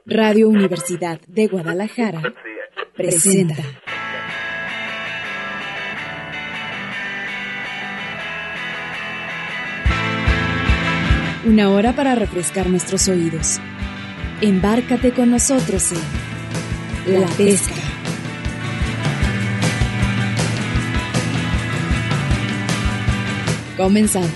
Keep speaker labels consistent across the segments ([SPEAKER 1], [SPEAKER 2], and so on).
[SPEAKER 1] Radio Universidad de Guadalajara presenta una hora para refrescar nuestros oídos. Embárcate con nosotros en La Pesca. Comenzamos.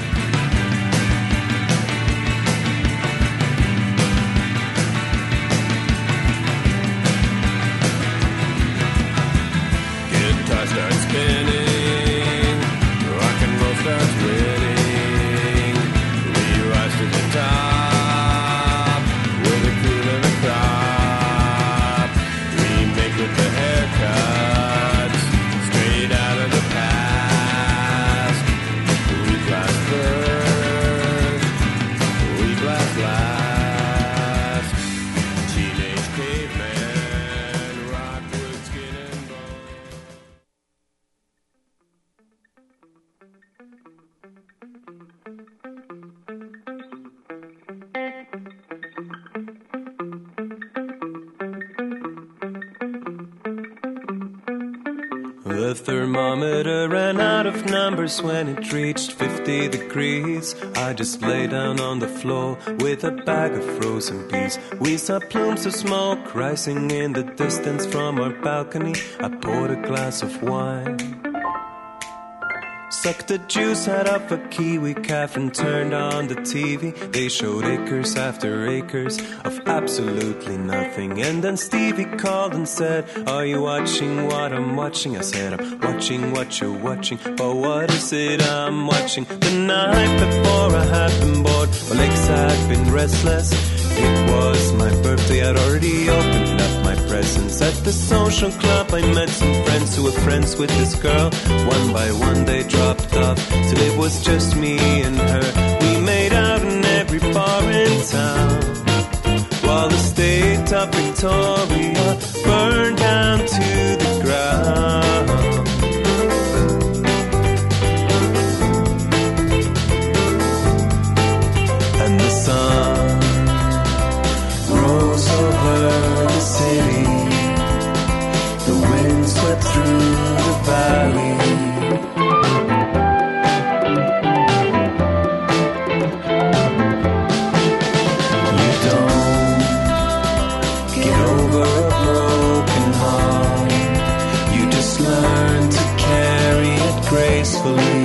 [SPEAKER 2] The thermometer ran out of numbers when it reached 50 degrees. I just lay down on the floor with a bag of frozen peas. We saw plumes of smoke rising in the distance from our balcony. I poured a glass of wine, sucked the juice out of a kiwi calf and turned on the TV. They showed acres after acres of absolutely nothing. And then Stevie called and said, "Are you watching what I'm watching?" I said, "I'm watching what you're watching." But what is it I'm watching? The night before I had been bored, my legs had been restless. It was my birthday, I'd already opened up my presents. At the social club I met some friends who were friends with this girl. One by one they dropped off, till it was just me and her. We made out in every bar in town, while the state of Victoria burned down to the ground. And the sun rose over the city, the wind swept through the valley. You don't get over a broken heart, you just learn to carry it gracefully.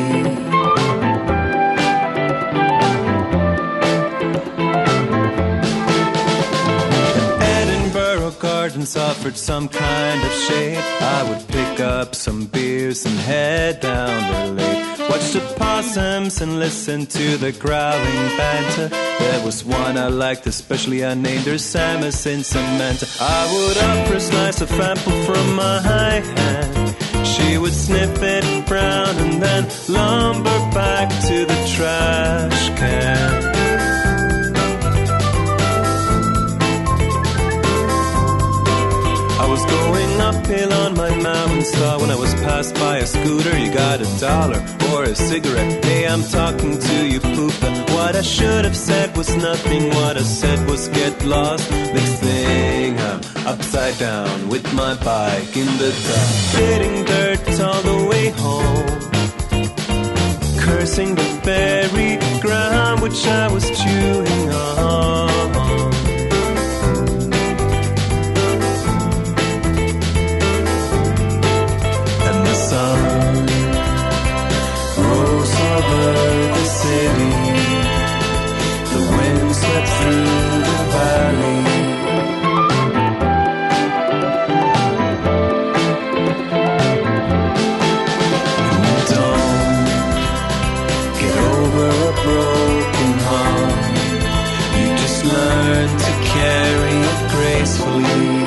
[SPEAKER 2] Gardens offered some kind of shade. I would pick up some beers and head down the lake, watch the possums and listen to the growling banter. There was one I liked especially, I named her Samus in Samantha. I would offer a slice of apple from my hand, she would sniff it brown and then lumber back to the trash can. I was going uphill on my mountain star when I was passed by a scooter. You got $1 or a cigarette? Hey, I'm talking to you, poopa. What I should have said was nothing. What I said was get lost. Next thing I'm upside down with my bike in the dark, hitting dirt all the way home, cursing the very ground which I was chewing on. Sun rose over the city, the wind swept through the valley. You don't get over a broken heart, you just learn to carry it gracefully.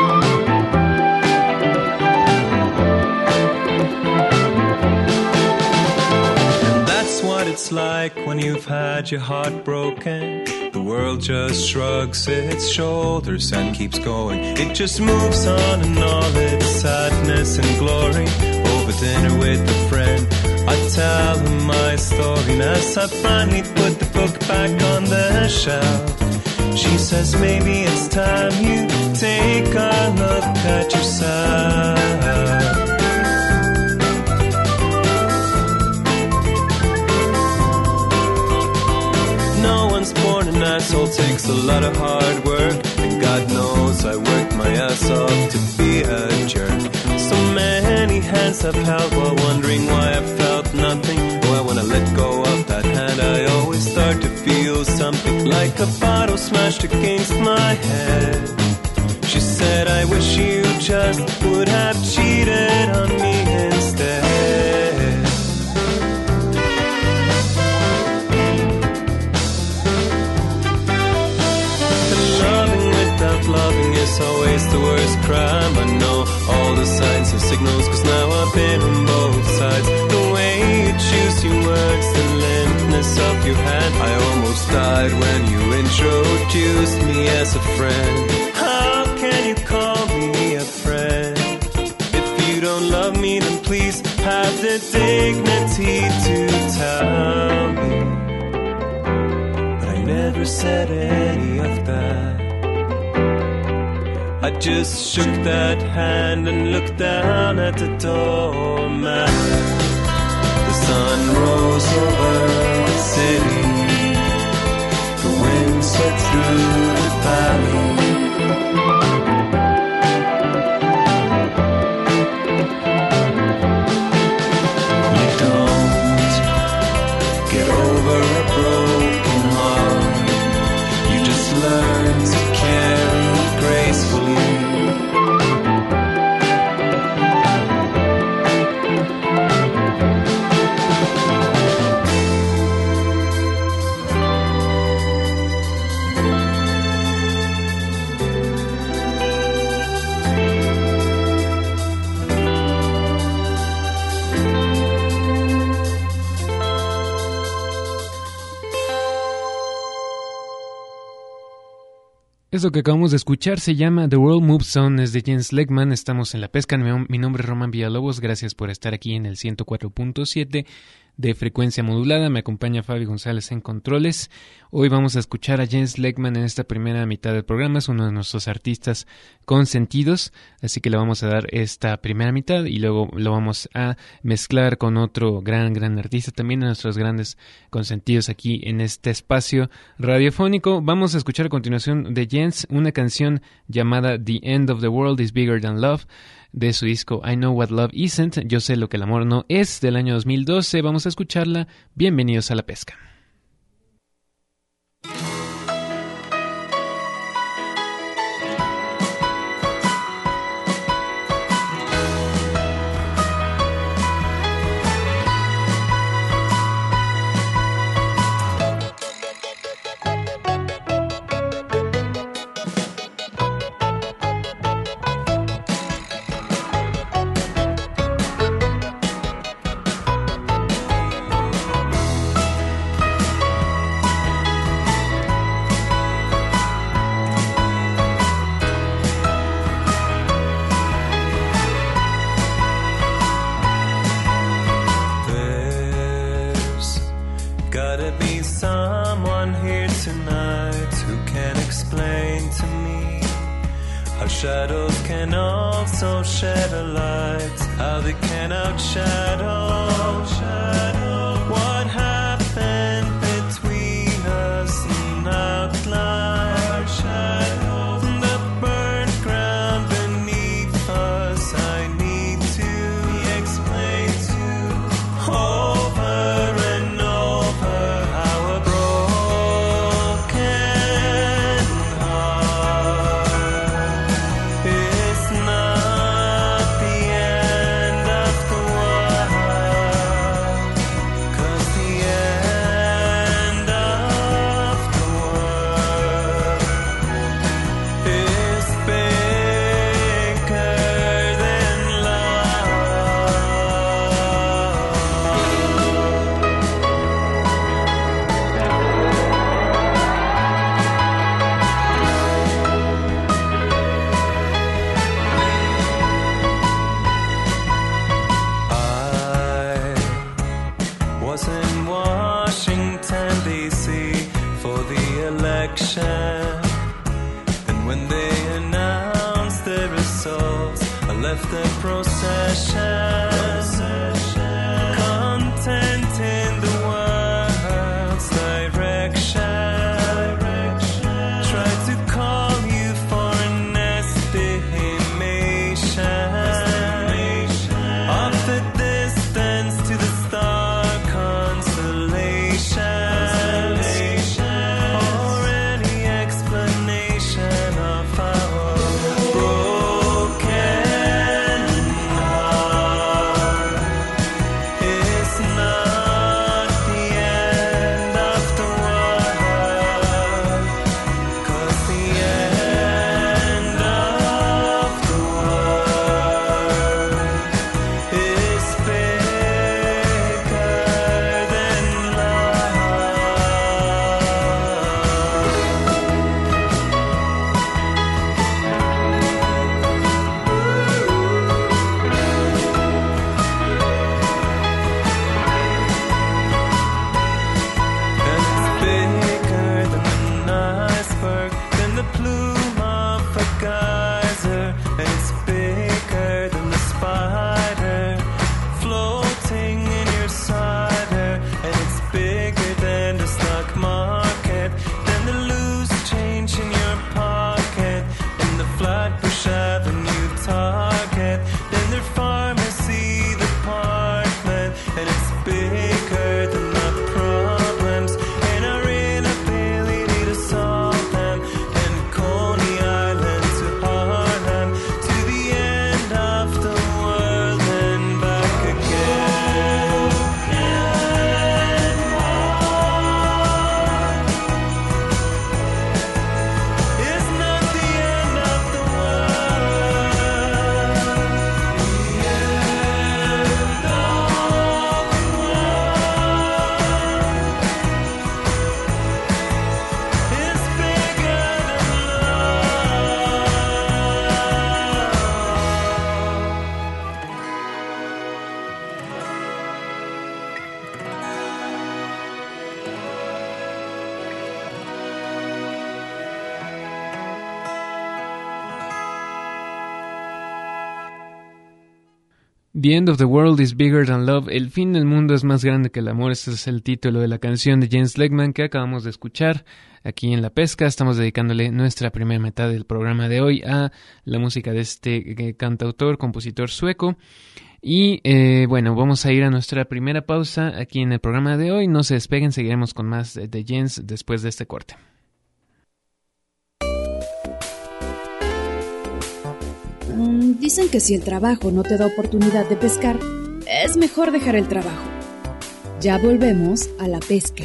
[SPEAKER 2] It's like when you've had your heart broken, the world just shrugs its shoulders and keeps going. It just moves on in all its sadness and glory. Over dinner with a friend, I tell him my story. And as I finally put the book back on the shelf, She says maybe it's time you take a look at yourself. No one's born an asshole, takes a lot of hard work, and God knows I worked my ass off to be a jerk. So many hands have held while wondering why I felt nothing. Why when I let go of that hand I always start to feel something, like a bottle smashed against my head. She said I wish you just would have cheated on me instead. Loving is always the worst crime. I know all the signs and signals, cause now I've been on both sides. The way you choose your words, the limpness of your hand. I almost died when you introduced me as a friend. How can you call me a friend? If you don't love me, then please have the dignity to tell me. But I never said any of that. I just shook that hand and looked down at the doormat. The sun rose over the city. The wind swept through the valley. You don't get over a broken heart. You just learn to carry gracefully.
[SPEAKER 3] Eso que acabamos de escuchar se llama The World Moves On, es de Jens Legman. Estamos en La Pesca, mi nombre es Román Villalobos, gracias por estar aquí en el 104.7 de frecuencia modulada. Me acompaña Fabi González en controles. Hoy vamos a escuchar a Jens Legman en esta primera mitad del programa. Es uno de nuestros artistas consentidos, así que le vamos a dar esta primera mitad y luego lo vamos a mezclar con otro gran artista, también de nuestros grandes consentidos aquí en este espacio radiofónico. Vamos a escuchar a continuación de Jens una canción llamada The End of the World is Bigger Than Love, de su disco I Know What Love Isn't, Yo Sé Lo Que el Amor No Es, del año 2012. Vamos a escucharla. Bienvenidos a La Pesca.
[SPEAKER 2] Shadows can also shed a light. How they can outshadow what happened between us and outline the burnt ground beneath us. I need to explain to over and over how a broken heart is not the end of the world, 'cause the end of the world is bigger than love. I was in Washington, D.C. for the election. left the procession, content in the world's direction. Tried to call you for an estimation of the distance to the star constellations, or any explanation of our broken heart. It's not the end of the world, 'cause the end of the world is bigger than And it's bigger than an iceberg, than the plume of a geyser. And it's bigger than the spider floating in your cider. And it's bigger than the stock market, than the loose change in your pocket, in the Flatbush Avenue Target, than their pharmacy department. And it's bigger than the problems and our inability to solve them. And Coney Island to Harlem, to the end of the world and back again. It's not the end of the world. The end of the world is bigger than
[SPEAKER 3] The End of the World is Bigger Than Love. El fin del mundo es más grande que el amor. Este es el título de la canción de Jens Legman que acabamos de escuchar aquí en La Pesca. Estamos dedicándole nuestra primera mitad del programa de hoy a la música de este cantautor, compositor sueco. Y bueno, vamos a ir a nuestra primera pausa aquí en el programa de hoy. No se despeguen, seguiremos con más de Jens después de este corte.
[SPEAKER 1] Dicen que si el trabajo no te da oportunidad de pescar, es mejor dejar el trabajo. Ya volvemos a La Pesca.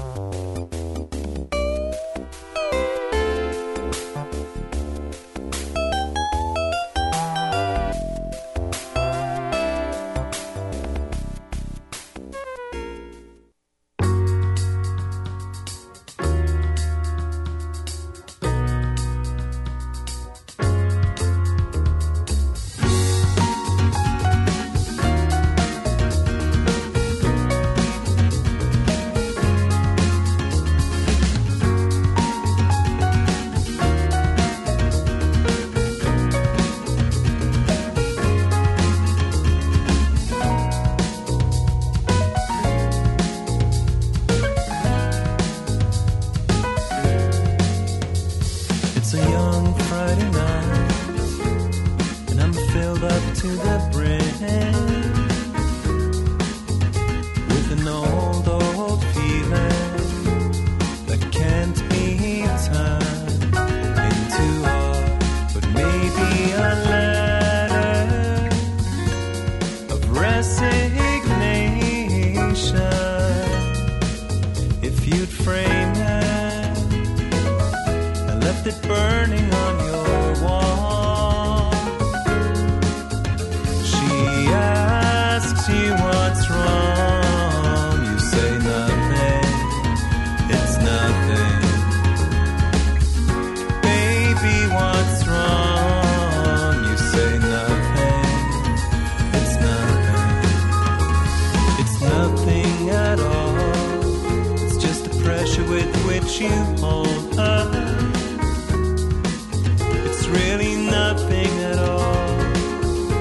[SPEAKER 2] It's a young Friday night, and I'm filled up to the brim with an old feeling that can't be turned into art, but maybe a letter of resignation. If you'd frame it and left it burning on your wall, she asks you what's wrong. You say nothing, it's nothing. Baby, what's wrong? You say nothing, it's nothing. It's nothing at all. It's just the pressure with which you hold her. It's really nothing at all.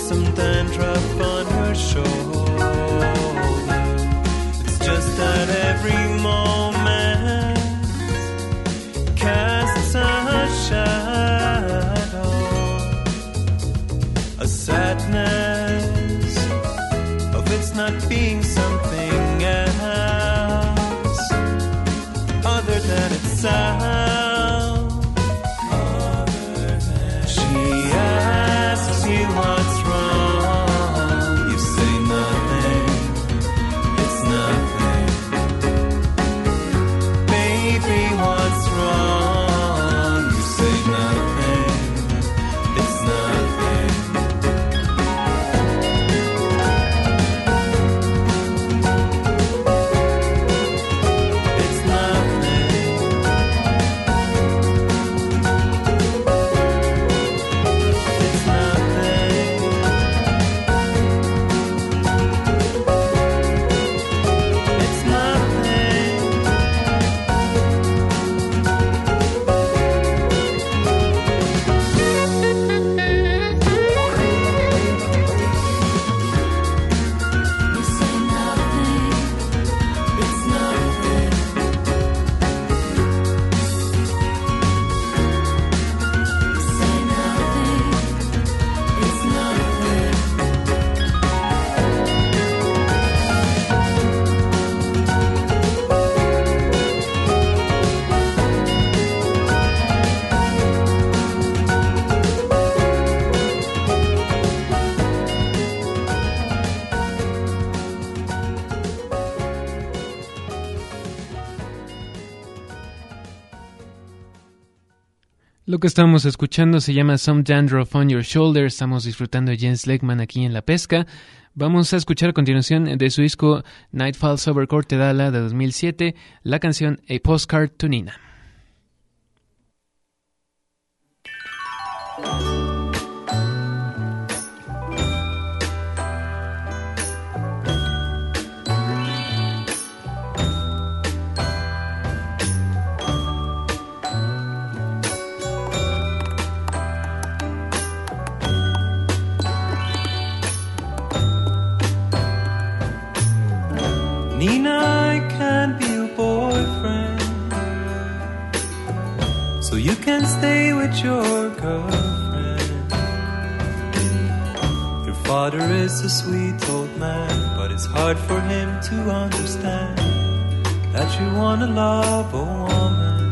[SPEAKER 2] some dandruff on your shoulder. It's just that every moment casts a shadow, a sadness of its not being something else other than itself. What's wrong? You say nothing, it's nothing. Baby, what's wrong? You say nothing, it's nothing. It's nothing. It's nothing.
[SPEAKER 3] Lo que estamos escuchando se llama Some Dandruff on Your Shoulder. Estamos disfrutando de Jens Legman aquí en La Pesca. Vamos a escuchar a continuación de su disco Night Falls Over Cortedala de 2007 la canción A Postcard to Nina.
[SPEAKER 2] Nina, I can't be your boyfriend, so you can stay with your girlfriend. Your father is a sweet old man, but it's hard for him to understand that you wanna love a woman.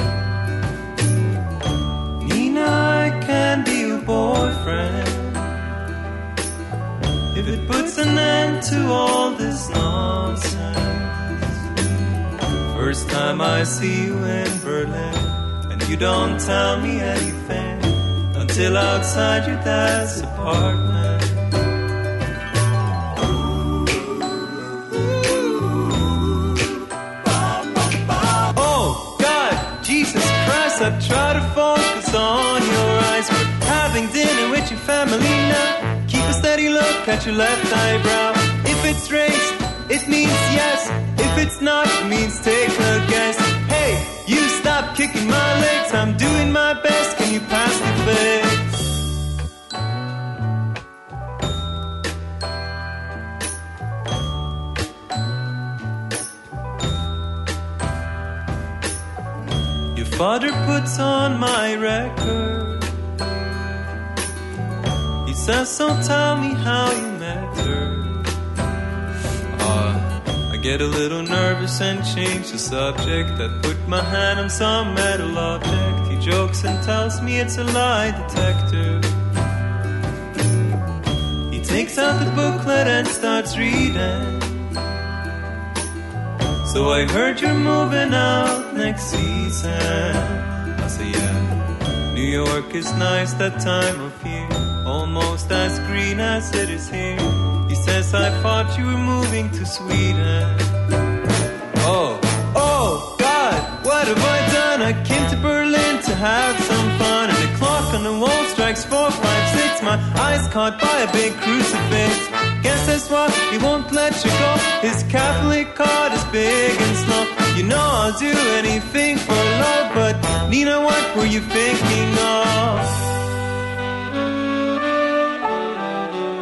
[SPEAKER 2] Nina, I can't be your boyfriend if it puts an end to all this nonsense. First time I see you in Berlin, and you don't tell me anything until outside your dad's apartment. Oh God, Jesus Christ, I try to focus on your eyes. We're having dinner with your family now. Keep a steady look at your left eyebrow. If it's raised, it means yes. If it's not, it means take a guess. Hey, you stop kicking my legs. I'm doing my best. Can you pass the fix? Your father puts on my record. He says, so tell me how you met her. I get a little nervous and change the subject. I put my hand on some metal object. He jokes and tells me it's a lie detector. He takes out the booklet and starts reading. So I heard you're moving out next season. I say yeah, New York is nice that time of year, almost as green as it is here. He says, I thought you were moving to Sweden. Oh God, what have I done? I came to Berlin to have some fun, and the clock on the wall strikes 4, 5, 6. My eyes caught by a big crucifix. Guess that's why he won't let you go. His Catholic heart is big and slow. You know I'll do anything for love, but Nina, what were you thinking of?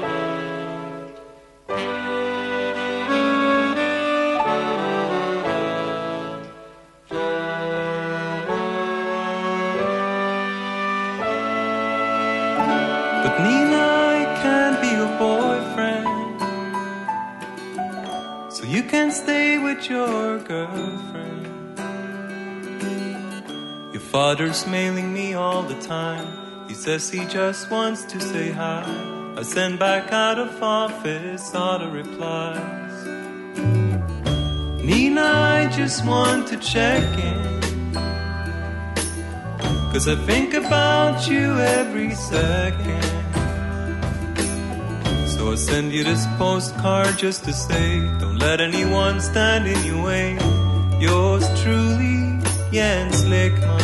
[SPEAKER 2] But Nina, I can't be your boyfriend, so you can stay with your girlfriend. Your father's mailing me all the time. He says he just wants to say hi. I send back out of office auto replies. Nina, I just want to check in, 'cause I think about you every second. So I send you this postcard just to say, don't let anyone stand in your way. Yours truly, Jens Lekman.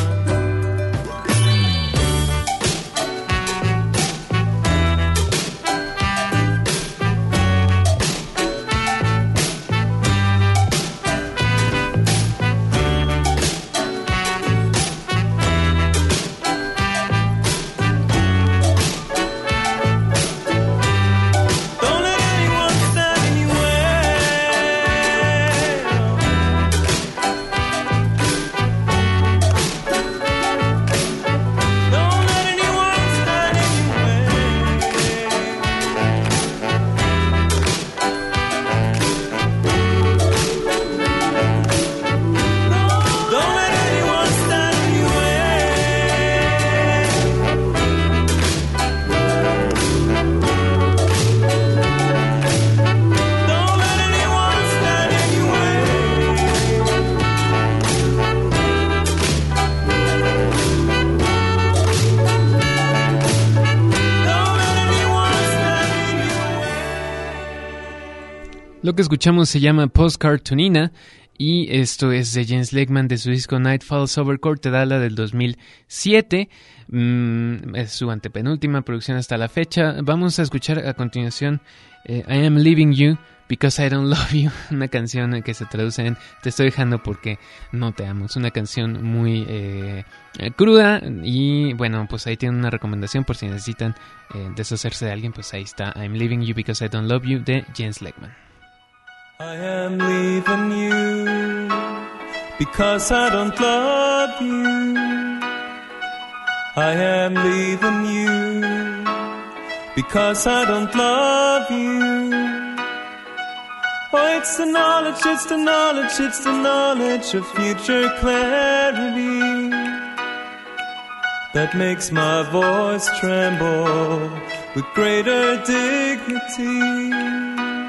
[SPEAKER 3] Lo que escuchamos se llama Postcard to Nina y esto es de Jens Lekman de su disco Night Falls Over Kortedala del 2007. Es su antepenúltima producción hasta la fecha. Vamos a escuchar a continuación I Am Leaving You Because I Don't Love You, una canción que se traduce en Te estoy dejando porque no te amo. Es una canción muy cruda y bueno, pues ahí tienen una recomendación por si necesitan deshacerse de alguien, pues ahí está I'm Leaving You Because I Don't Love You de Jens Lekman.
[SPEAKER 2] I am leaving you because I don't love you. I am leaving you because I don't love you. Oh, it's the knowledge, it's the knowledge, it's the knowledge of future clarity that makes my voice tremble with greater dignity.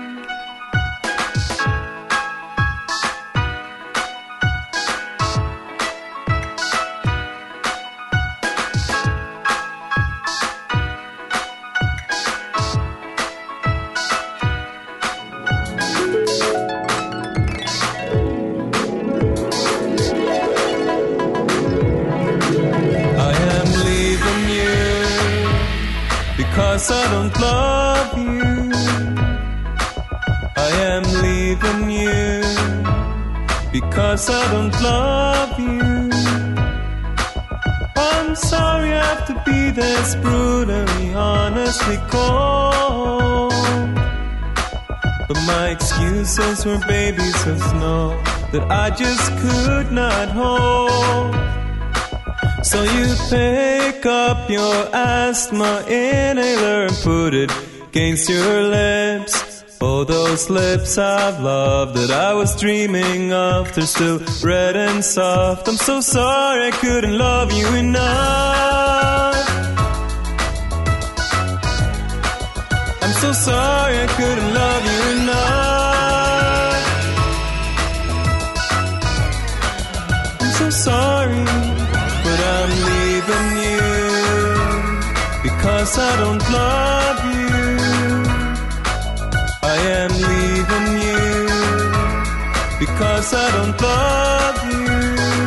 [SPEAKER 2] Because I don't love you, I am leaving you. Because I don't love you, I'm sorry I have to be this brutally, honestly cold. But my excuses were babies of snow that I just could not hold. So you pick up your asthma inhaler and put it against your lips. Oh, those lips I've loved that I was dreaming of, they're still red and soft. I'm so sorry I couldn't love you enough. I'm so sorry I couldn't love you enough. I'm so sorry. But I'm leaving you because I don't love you. I am leaving you because I don't love you.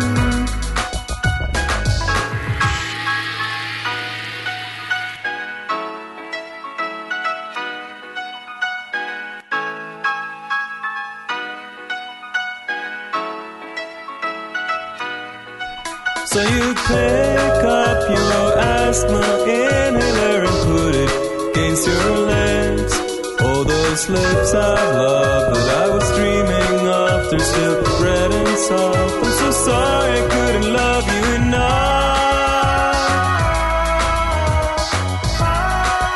[SPEAKER 2] So you pick up your asthma inhaler and put it against your lips. Oh, those lips I've loved that I was dreaming of, they're still red and soft. I'm so sorry I couldn't love you enough.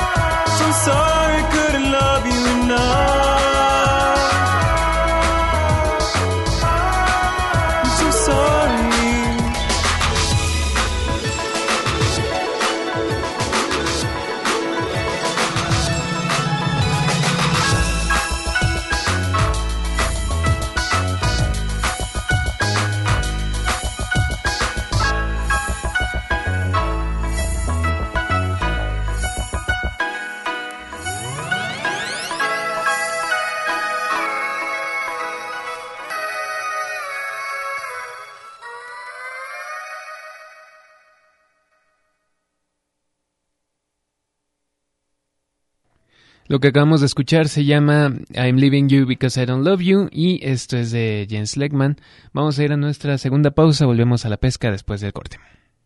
[SPEAKER 3] Lo que acabamos de escuchar se llama I'm Leaving You Because I Don't Love You y esto es de Jens Lekman. Vamos a ir a nuestra segunda pausa, volvemos a la pesca después del corte.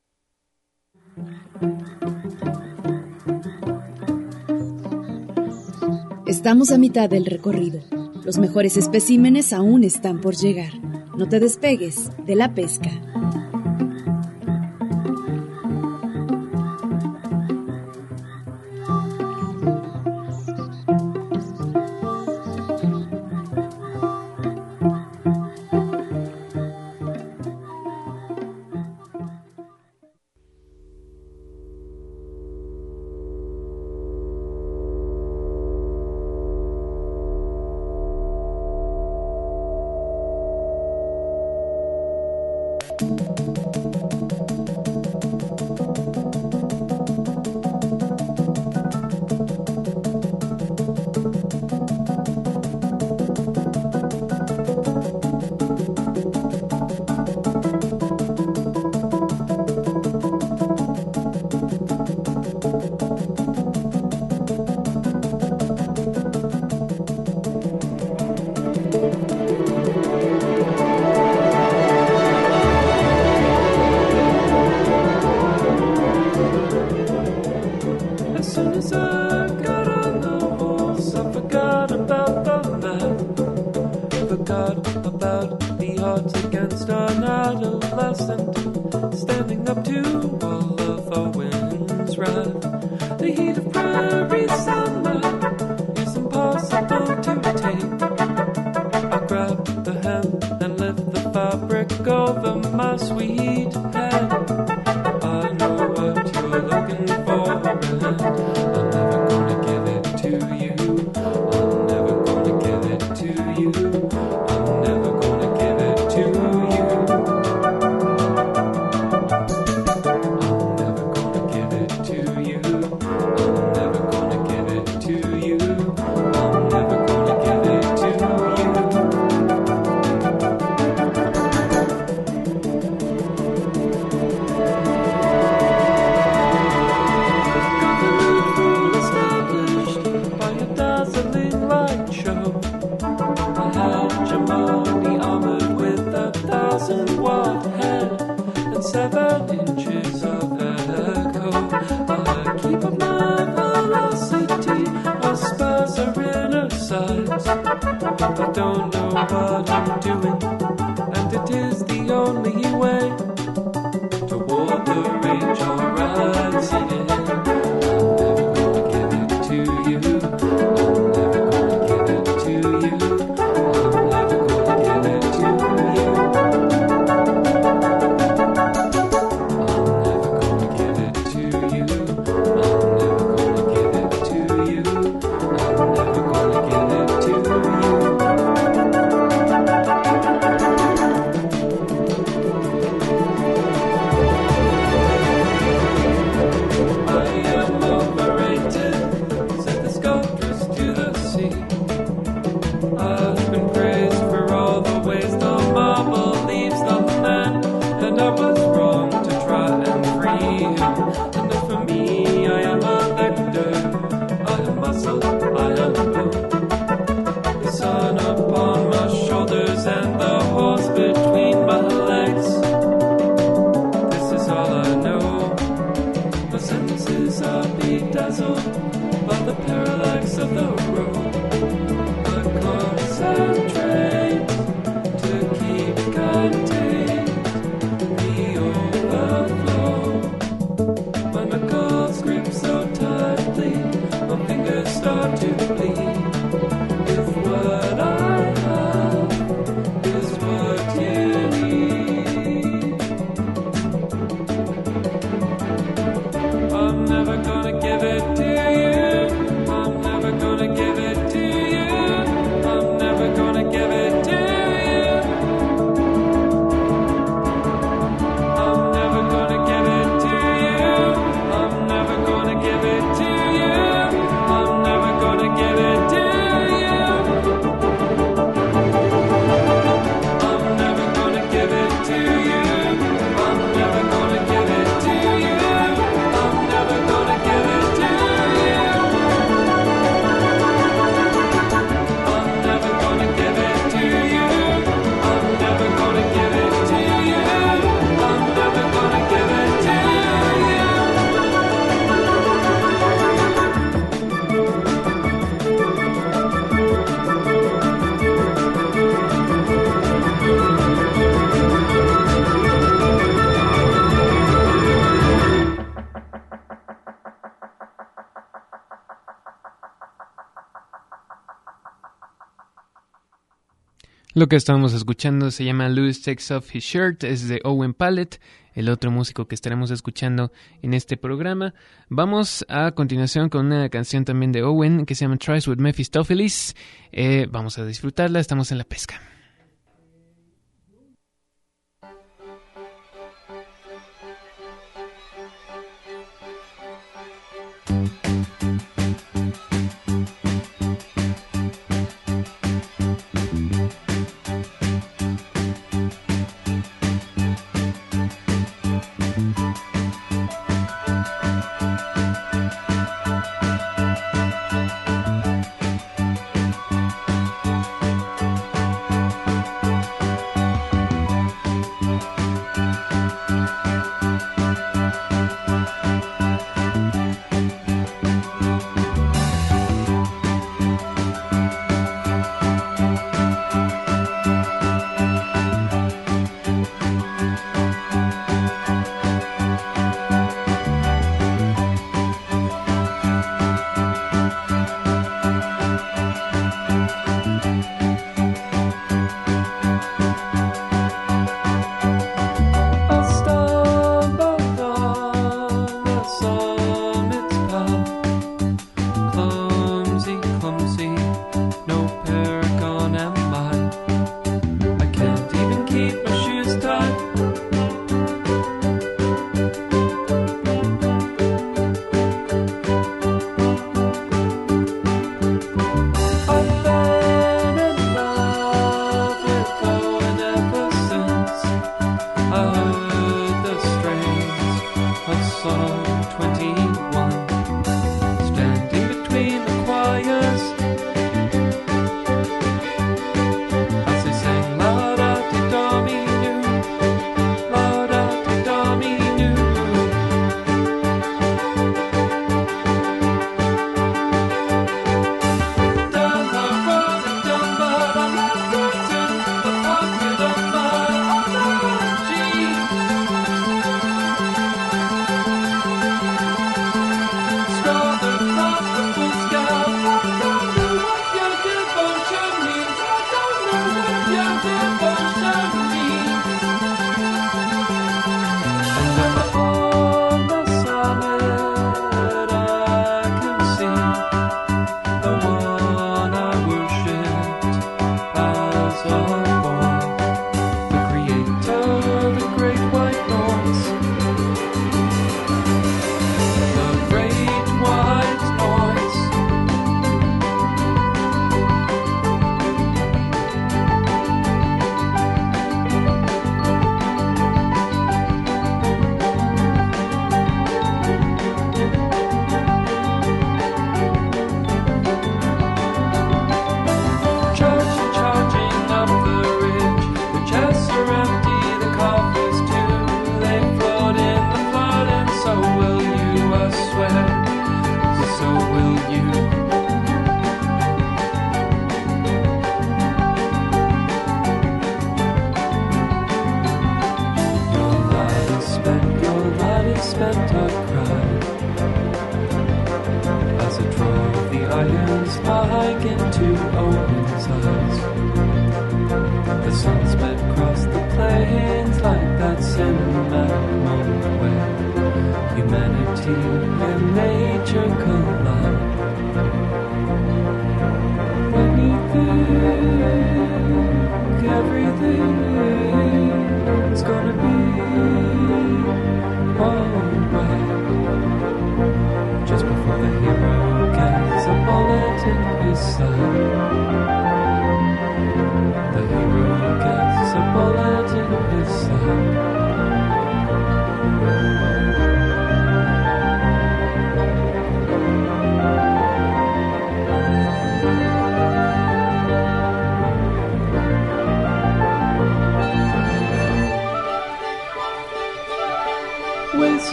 [SPEAKER 1] Estamos a mitad del recorrido. Los mejores especímenes aún están por llegar. No te despegues de la pesca.
[SPEAKER 3] Lo que estábamos escuchando se llama Louis Takes Off His Shirt, es de Owen Pallett, el otro músico que estaremos escuchando en este programa. Vamos a continuación con una canción también de Owen que se llama Tries with Mephistopheles. Vamos a disfrutarla, estamos en La Pesca.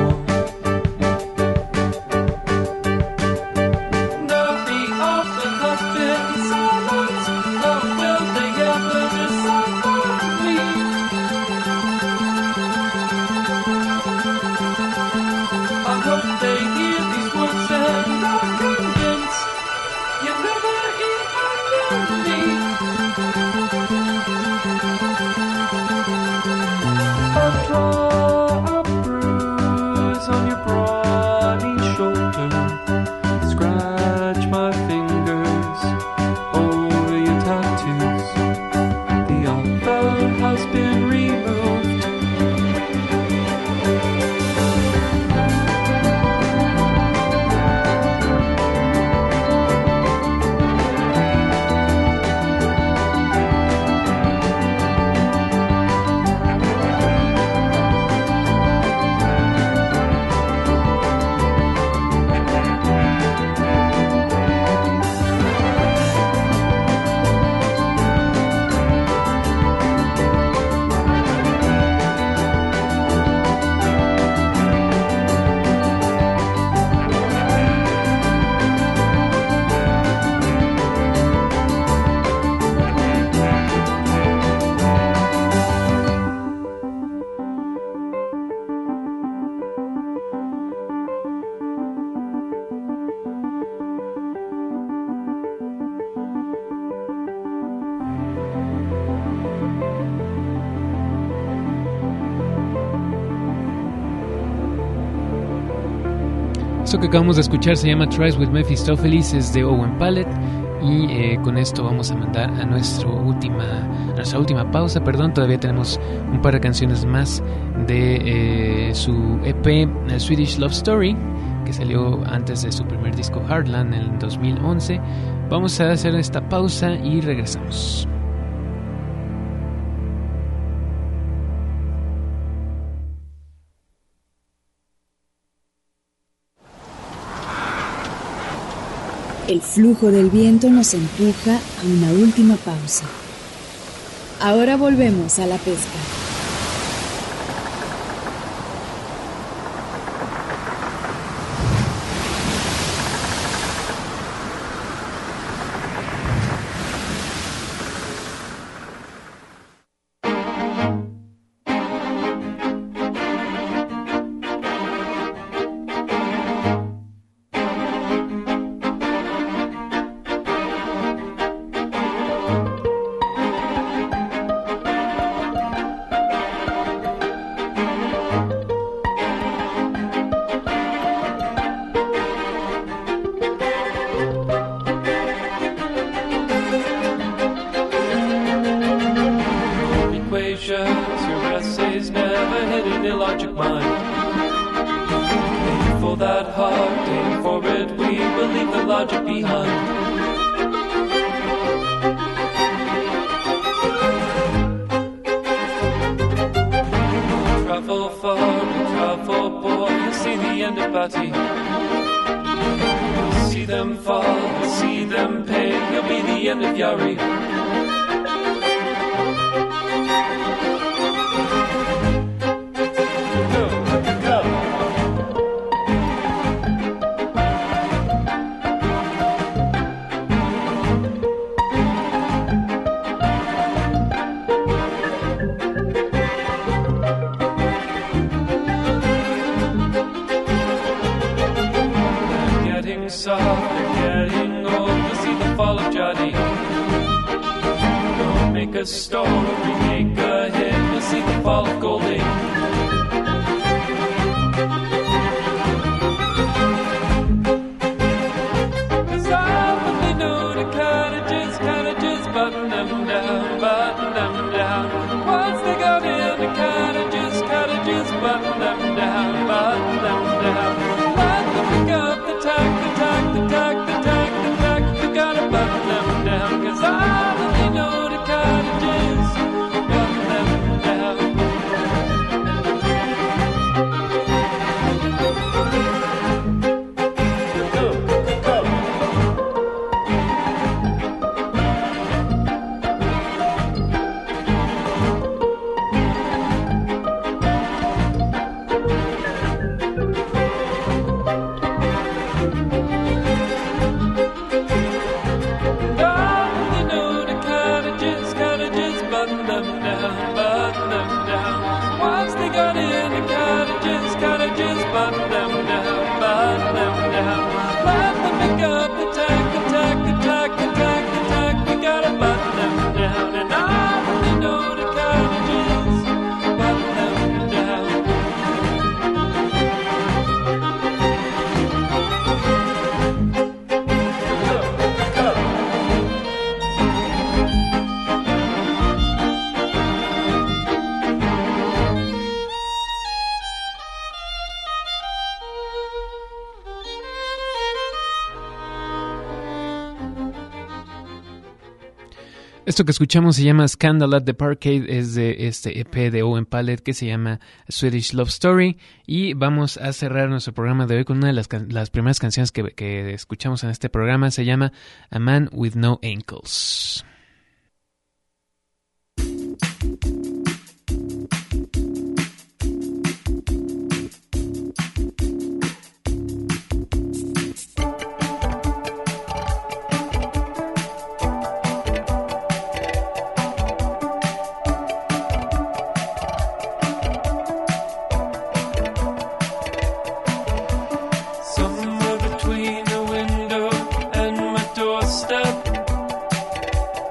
[SPEAKER 4] Of the
[SPEAKER 3] Esto que acabamos de escuchar se llama Tries with Mephistopheles, es de Owen Pallett. Y con esto vamos a mandar a nuestra última pausa. Todavía tenemos un par de canciones más de su EP Swedish Love Story, que salió antes de su primer disco Heartland en el 2011. Vamos a hacer esta pausa y regresamos.
[SPEAKER 1] El flujo del viento nos empuja a una última pausa. Ahora volvemos a la pesca.
[SPEAKER 3] Esto que escuchamos se llama Scandal at the Parkade, es de este EP de Owen Pallett que se llama Swedish Love Story. Y vamos a cerrar nuestro programa de hoy con una de las primeras canciones que escuchamos en este programa. Se llama A Man with No Ankles.
[SPEAKER 2] Between the window and my doorstep,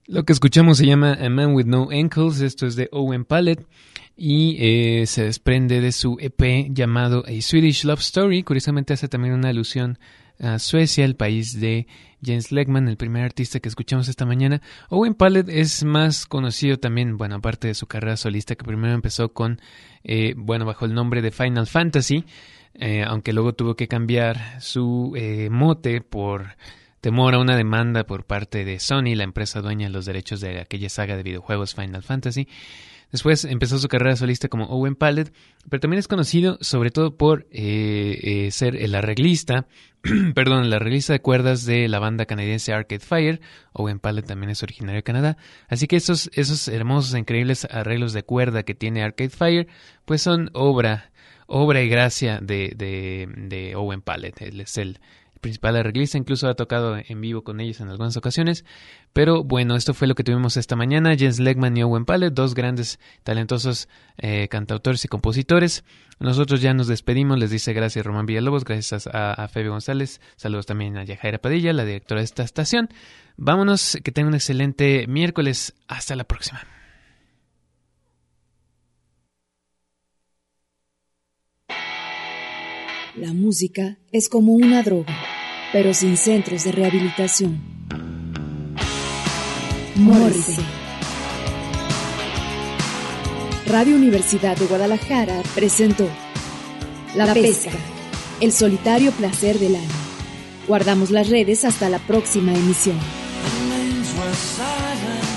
[SPEAKER 3] Lo que escuchamos se llama A Man With No Ankles, esto es de Owen Pallett y se desprende de su EP llamado A Swedish Love Story. Curiosamente hace también una alusión a Suecia, el país de Jens Lekman, el primer artista que escuchamos esta mañana. Owen Pallett es más conocido también, bueno, aparte de su carrera solista, que primero empezó con, bajo el nombre de Final Fantasy, aunque luego tuvo que cambiar su mote por temor a una demanda por parte de Sony, la empresa dueña de los derechos de aquella saga de videojuegos Final Fantasy. Después empezó su carrera solista como Owen Pallett, pero también es conocido sobre todo por ser el arreglista, el arreglista de cuerdas de la banda canadiense Arcade Fire. Owen Pallett también es originario de Canadá, así que esos hermosos e increíbles arreglos de cuerda que tiene Arcade Fire, pues son obra y gracia de Owen Pallett. Él es el principal arreglista, incluso ha tocado en vivo con ellos en algunas ocasiones. Pero bueno, esto fue lo que tuvimos esta mañana. Jens Lekman y Owen Pallett, dos grandes, talentosos cantautores y compositores. Nosotros ya nos despedimos, les dice gracias Román Villalobos, gracias a Febe González, saludos también a Yajaira Padilla, la directora de esta estación. Vámonos, que tengan un excelente miércoles, hasta la próxima.
[SPEAKER 1] La música es como una droga, pero sin centros de rehabilitación. Morrissey. Radio Universidad de Guadalajara presentó La Pesca, el solitario placer del alma. Guardamos las redes hasta la próxima emisión.